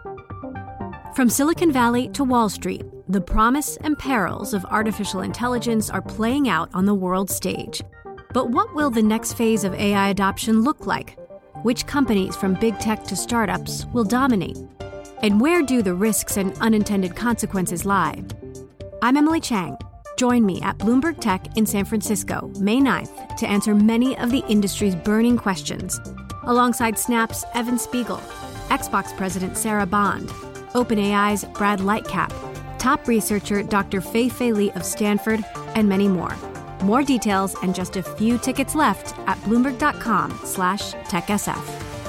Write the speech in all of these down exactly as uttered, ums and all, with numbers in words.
From Silicon Valley to Wall Street, the promise and perils of artificial intelligence are playing out on the world stage. But what will the next phase of A I adoption look like? Which companies from big tech to startups will dominate? And where do the risks and unintended consequences lie? I'm Emily Chang. Join me at Bloomberg Tech in San Francisco, May ninth, to answer many of the industry's burning questions, alongside Snap's Evan Spiegel, Xbox President Sarah Bond, OpenAI's Brad Lightcap, top researcher Doctor Fei-Fei Li of Stanford, and many more. More details and just a few tickets left at Bloomberg.com slash TechSF.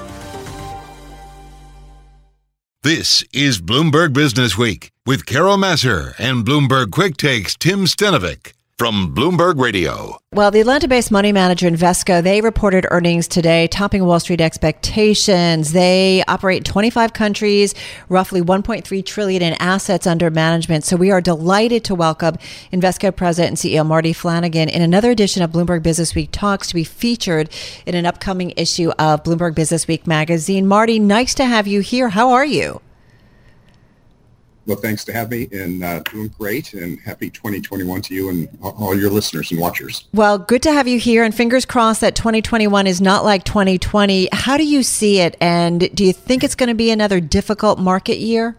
This is Bloomberg Business Week with Carol Massar and Bloomberg Quick Takes Tim Stenovic from Bloomberg Radio. Well, the Atlanta-based money manager Invesco, they reported earnings today, topping Wall Street expectations. They operate in twenty-five countries, roughly one point three trillion dollars in assets under management. So we are delighted to welcome Invesco President and C E O Marty Flanagan in another edition of Bloomberg Business Week Talks to be featured in an upcoming issue of Bloomberg Business Week magazine. Marty, nice to have you here. How are you? Well, thanks to have me, and uh, doing great, and happy twenty twenty-one to you and all your listeners and watchers. Well, good to have you here, and fingers crossed that twenty twenty-one is not like twenty twenty. How do you see it, and do you think it's going to be another difficult market year?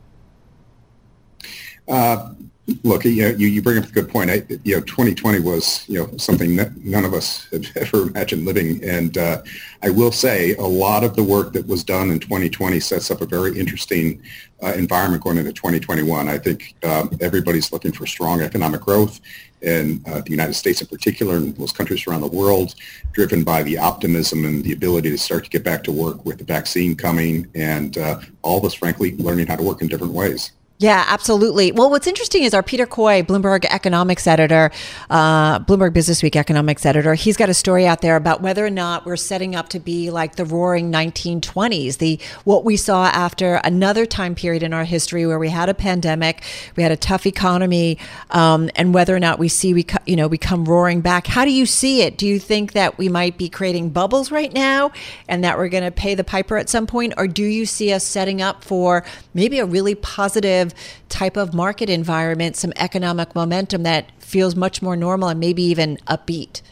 Uh, look, you, know, you you bring up a good point. I, you know, twenty twenty was you know something that none of us had ever imagined living, and uh, I will say a lot of the work that was done in twenty twenty sets up a very interesting uh, environment going into twenty twenty-one. I think um, everybody's looking for strong economic growth in uh, the United States in particular, and most countries around the world, driven by the optimism and the ability to start to get back to work with the vaccine coming, and uh, all of us, frankly, learning how to work in different ways. Yeah, absolutely. Well, what's interesting is our Peter Coy, Bloomberg economics editor, uh, Bloomberg Business Week economics editor, he's got a story out there about whether or not we're setting up to be like the roaring nineteen twenties, the what we saw after another time period in our history where we had a pandemic, we had a tough economy, um, and whether or not we see we you know we come roaring back. How do you see it? Do you think that we might be creating bubbles right now, and that we're going to pay the piper at some point, or do you see us setting up for maybe a really positive type of market environment, some economic momentum that feels much more normal and maybe even upbeat?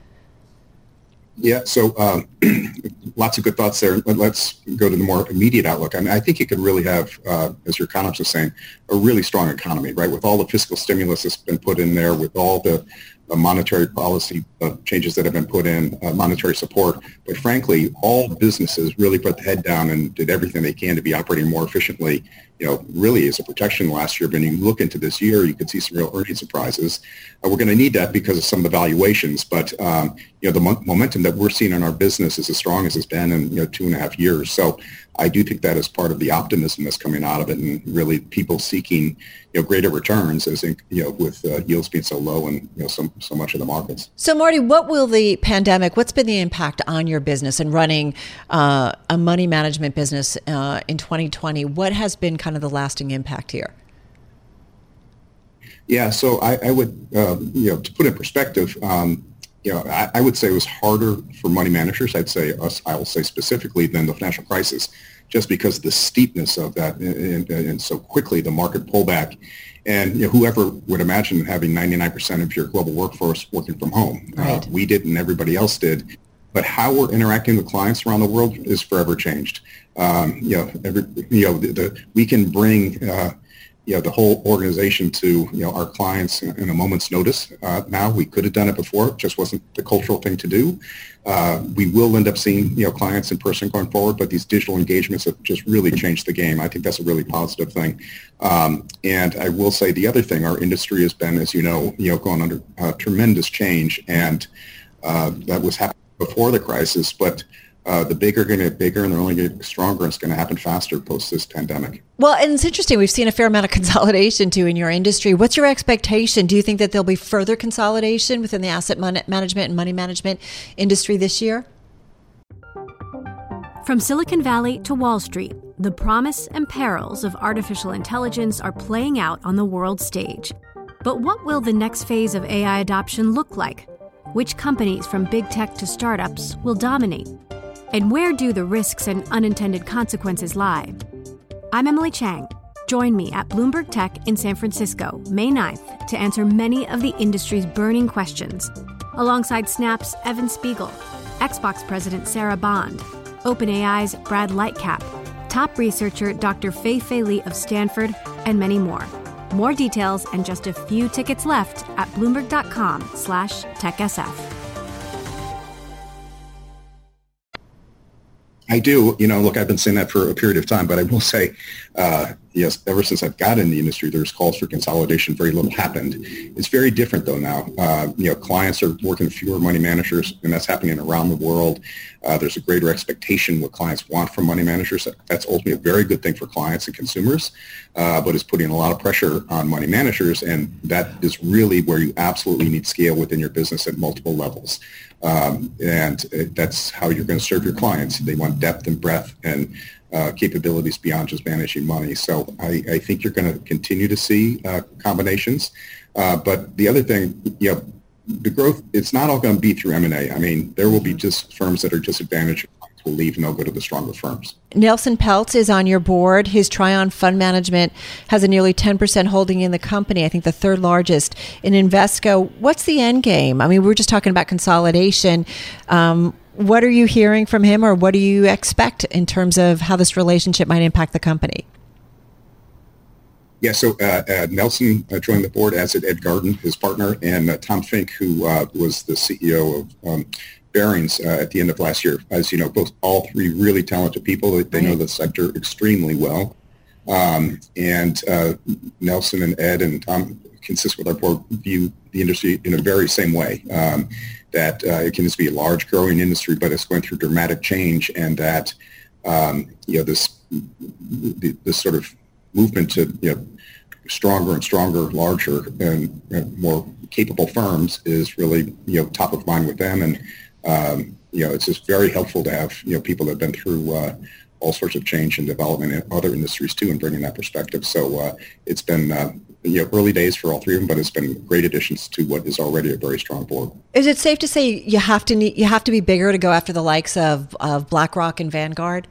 Yeah, so um, lots of good thoughts there. Let's go to the more immediate outlook. I mean, I think you could really have, uh, as your economist was saying, a really strong economy, right? With all the fiscal stimulus that's been put in there, with all the uh, monetary policy uh, changes that have been put in, uh, monetary support. But frankly, all businesses really put the head down and did everything they can to be operating more efficiently, you know, really as a protection last year. But when you look into this year, you could see some real earnings surprises. Uh, we're going to need that because of some of the valuations. But, um, you know, the mo- momentum that we're seeing in our business is as strong as it's been in, you know, two and a half years. So I do think that is part of the optimism that's coming out of it, and really people seeking, you know, greater returns, as in, you know, with uh, yields being so low and, you know, so, so much of the markets. So, Marty, what will the pandemic, what's been the impact on your business and running uh, a money management business uh, in twenty twenty? What has been kind of the lasting impact here? Yeah, so I, I would, um, you know, to put it in perspective, um, you know, I, I would say it was harder for money managers, I'd say us, I will say specifically, than the financial crisis, just because of the steepness of that, and, and, and so quickly the market pullback. And you know, whoever would imagine having ninety-nine percent of your global workforce working from home? Right. Uh, we did, and everybody else did. But how we're interacting with clients around the world is forever changed. Um, you know, every, you know, the, the, we can bring uh, you know, the whole organization to, you know, our clients in a moment's notice. Uh, now, we could have done it before. It just wasn't the cultural thing to do. Uh, we will end up seeing, you know, clients in person going forward, but these digital engagements have just really changed the game. I think that's a really positive thing. Um, and I will say the other thing, our industry has been, as you know, you know, going under uh, tremendous change, and uh, that was happening before the crisis, but Uh, the big are going to get bigger, and they're only going to get stronger. It's going to happen faster post this pandemic. Well, and it's interesting. We've seen a fair amount of consolidation too in your industry. What's your expectation? Do you think that there'll be further consolidation within the asset mon- management and money management industry this year? From Silicon Valley to Wall Street, the promise and perils of artificial intelligence are playing out on the world stage. But what will the next phase of A I adoption look like? Which companies from big tech to startups will dominate? And where do the risks and unintended consequences lie? I'm Emily Chang. Join me at Bloomberg Tech in San Francisco, May ninth, to answer many of the industry's burning questions, alongside Snap's Evan Spiegel, Xbox President Sarah Bond, OpenAI's Brad Lightcap, top researcher Doctor Fei-Fei Li of Stanford, and many more. More details and just a few tickets left at Bloomberg.com slash TechSF. I do. You know, look, I've been saying that for a period of time, but I will say, uh, yes, ever since I've got in the industry, there's calls for consolidation. Very little happened. It's very different, though, now. Uh, you know, clients are working with fewer money managers, and that's happening around the world. Uh, there's a greater expectation what clients want from money managers. That's ultimately a very good thing for clients and consumers, uh, but it's putting a lot of pressure on money managers, and that is really where you absolutely need scale within your business at multiple levels. Um, and that's how you're going to serve your clients. They want depth and breadth and uh, capabilities beyond just managing money. So I, I think you're going to continue to see uh, combinations. Uh, but the other thing, you know, the growth, it's not all going to be through M and A. I mean, there will be just firms that are disadvantaged will leave and they'll go to the stronger firms. Nelson Peltz is on your board. His Trion Fund Management has a nearly ten percent holding in the company, I think the third largest in Invesco. What's the end game? I mean, we were just talking about consolidation. Um, what are you hearing from him, or what do you expect in terms of how this relationship might impact the company? Yeah, so uh, uh, Nelson uh, joined the board, as did Ed Garden, his partner, and uh, Tom Fink, who uh, was the C E O of um, Barings uh, at the end of last year. As you know, both all three really talented people. They, they know the sector extremely well. Um, and uh, Nelson and Ed and Tom, consistent with our board, view the industry in a very same way. Um, that uh, it can just be a large, growing industry, but it's going through dramatic change, and that um, you know this this sort of movement to you know stronger and stronger, larger and uh, more capable firms is really you know top of mind with them. And Um, you know, it's just very helpful to have, you know, people that have been through uh, all sorts of change and development in other industries too, and bringing that perspective. So uh, it's been, uh, you know, early days for all three of them, but it's been great additions to what is already a very strong board. Is it safe to say you have to need, you have to be bigger to go after the likes of, of BlackRock and Vanguard?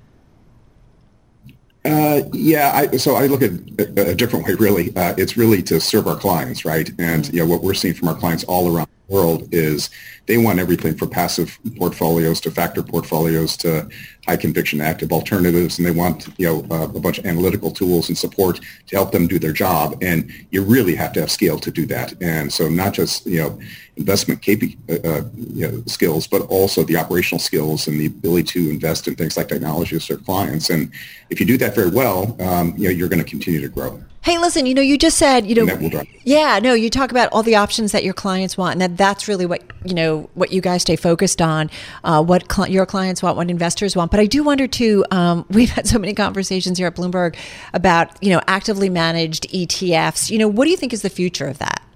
Uh, yeah, I, so I look at it a different way, really. Uh, it's really to serve our clients, right? And, you know, what we're seeing from our clients all around the world is they want everything from passive portfolios to factor portfolios to high conviction active alternatives, and they want, you know, uh, a bunch of analytical tools and support to help them do their job. And you really have to have scale to do that. And so not just, you know, investment K P, uh, you know, skills, but also the operational skills and the ability to invest in things like technology to serve clients. And if you do that very well, um, you know, you're going to continue to grow. Hey, listen, you know, you just said, you know, And that will drive. yeah, no, you talk about all the options that your clients want, and that that's really what, you know, what you guys stay focused on, uh, what cl- your clients want, what investors want. But I do wonder too, um, we've had so many conversations here at Bloomberg about, you know, actively managed E T Fs. You know, what do you think is the future of that?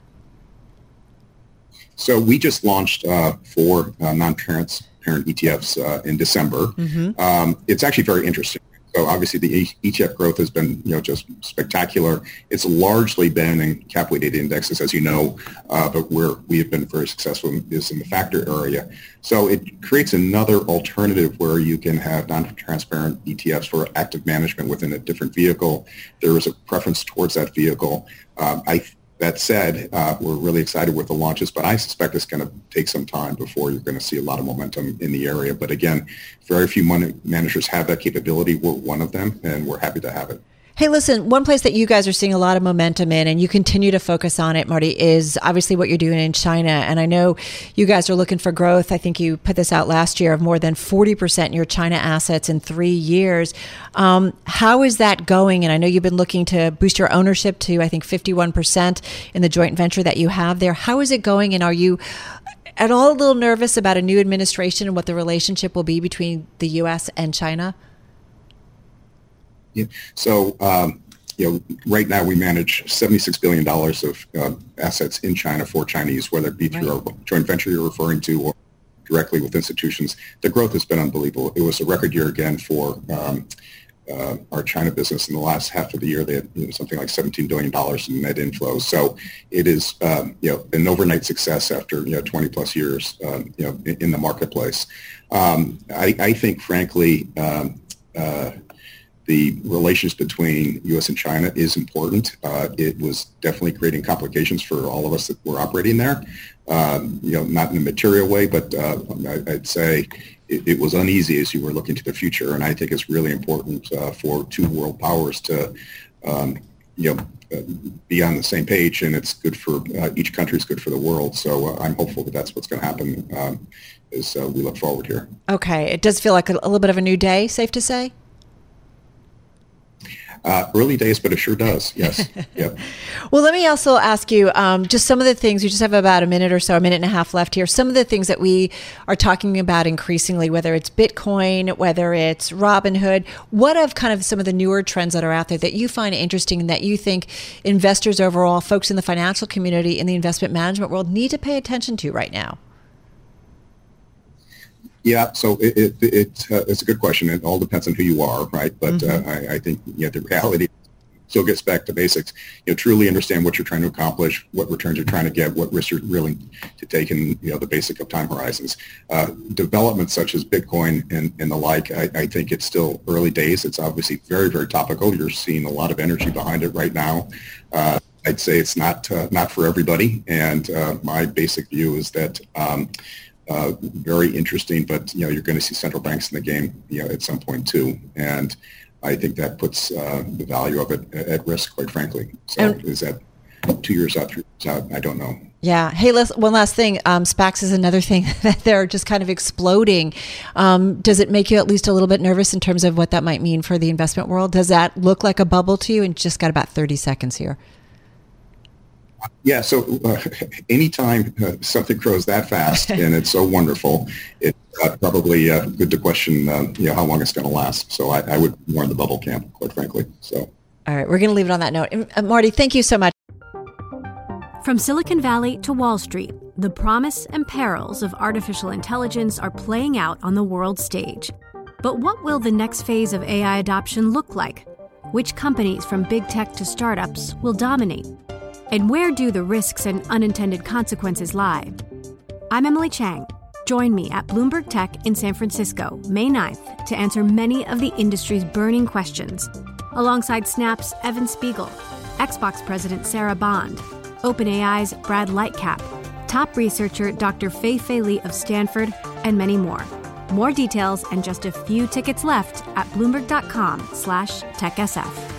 So we just launched uh, four uh, non-parent parent E T Fs uh, in December. Mm-hmm. Um, it's actually very interesting. So obviously the E T F growth has been, you know, just spectacular. It's largely been in cap-weighted indexes, as you know, uh, but where we have been very successful is in the factor area. So it creates another alternative where you can have non-transparent E T Fs for active management within a different vehicle. There is a preference towards that vehicle. Um, I That said, uh, we're really excited with the launches, but I suspect it's going to take some time before you're going to see a lot of momentum in the area. But again, very few money managers have that capability. We're one of them, and we're happy to have it. Hey, listen, one place that you guys are seeing a lot of momentum in, and you continue to focus on it, Marty, is obviously what you're doing in China. And I know you guys are looking for growth. I think you put this out last year of more than forty percent in your China assets in three years. Um, how is that going? And I know you've been looking to boost your ownership to, I think, fifty-one percent in the joint venture that you have there. How is it going? And are you at all a little nervous about a new administration and what the relationship will be between the U S and China? Yeah. So, um, you know, right now we manage seventy-six billion dollars of uh, assets in China for Chinese, whether it be through right. our joint venture you're referring to or directly with institutions. The growth has been unbelievable. It was a record year again for um, uh, our China business. In the last half of the year, they had you know, something like seventeen billion dollars in net inflows. So it is, um, you know, an overnight success after, you know, twenty plus years, um, you know, in, in the marketplace. Um, I, I think, frankly, um, uh, the relations between U S and China is important. Uh, it was definitely creating complications for all of us that were operating there. Um, you know, not in a material way, but uh, I'd say it, it was uneasy as you were looking to the future. And I think it's really important uh, for two world powers to, um, you know, uh, be on the same page. And it's good for uh, each country is good for the world. So uh, I'm hopeful that that's what's going to happen um, as uh, we look forward here. Okay. It does feel like a, a little bit of a new day, safe to say? Uh, early days, but it sure does. Yes. Yeah. Well, let me also ask you um, just some of the things. We just have about a minute or so, a minute and a half left here. Some of the things that we are talking about increasingly, whether it's Bitcoin, whether it's Robinhood, what of kind of some of the newer trends that are out there that you find interesting and that you think investors overall, folks in the financial community, in the investment management world need to pay attention to right now? Yeah, so it, it, it uh, it's a good question. It all depends on who you are, right? But Mm-hmm. uh, I, I think you know, the reality still gets back to basics. You know, truly understand what you're trying to accomplish, what returns you're trying to get, what risks you're willing to take, and you know the basic of time horizons. Uh, developments such as Bitcoin and, and the like, I, I think it's still early days. It's obviously very, very topical. You're seeing a lot of energy behind it right now. Uh, I'd say it's not uh, not for everybody, and uh, my basic view is that. Um, Uh, very interesting, but you know you're going to see central banks in the game, you know, at some point too, and I think that puts uh, the value of it at, at risk, quite frankly. So and, is that two years out, three years out? I don't know. Yeah. Hey, let's, one last thing. Um, SPACs is another thing that they're just kind of exploding. Um, does it make you at least a little bit nervous in terms of what that might mean for the investment world? Does that look like a bubble to you? And just got about thirty seconds here. Yeah, so uh, anytime uh, something grows that fast and it's so wonderful, it's uh, probably uh, good to question uh, you know, how long it's going to last. So I, I would warn the bubble camp, quite frankly. So, all right, we're going to leave it on that note. Uh, Marty, thank you so much. From Silicon Valley to Wall Street, the promise and perils of artificial intelligence are playing out on the world stage. But what will the next phase of A I adoption look like? Which companies, from big tech to startups, will dominate? And where do the risks and unintended consequences lie? I'm Emily Chang. Join me at Bloomberg Tech in San Francisco, May ninth, to answer many of the industry's burning questions, alongside Snap's Evan Spiegel, Xbox President Sarah Bond, OpenAI's Brad Lightcap, top researcher Doctor Fei-Fei Li of Stanford, and many more. More details and just a few tickets left at bloomberg.com slash techsf.